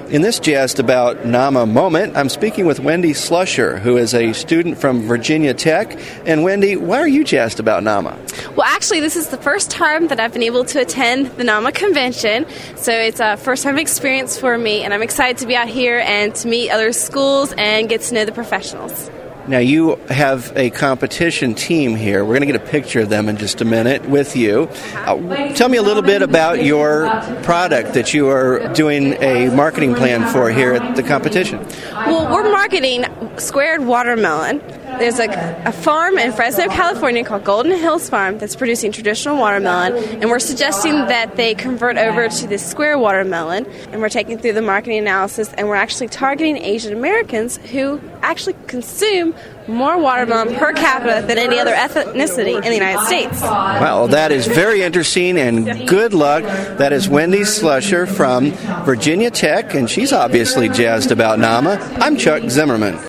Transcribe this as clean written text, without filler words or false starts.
In this Jazzed About NAMA moment, I'm speaking with Wendy Slusher, who is a student from Virginia Tech. And Wendy, why are you jazzed about NAMA? Well, actually, this is the first time that I've been able to attend the NAMA convention, so it's a first-time experience for me, and I'm excited to be out here and to meet other schools and get to know the professionals. Now, you have a competition team here. We're going to get a picture of them in just a minute with you. Tell me a little bit about your product that you are doing a marketing plan for here at the competition. Well, we're marketing squared watermelon. There's a farm in Fresno, California called Golden Hills Farm that's producing traditional watermelon, and we're suggesting that they convert over to this square watermelon, and we're taking through the marketing analysis, and we're actually targeting Asian Americans who actually consume more watermelon per capita than any other ethnicity in the United States. Well, that is very interesting, and good luck. That is Wendy Slusher from Virginia Tech, and she's obviously jazzed about NAMA. I'm Chuck Zimmerman.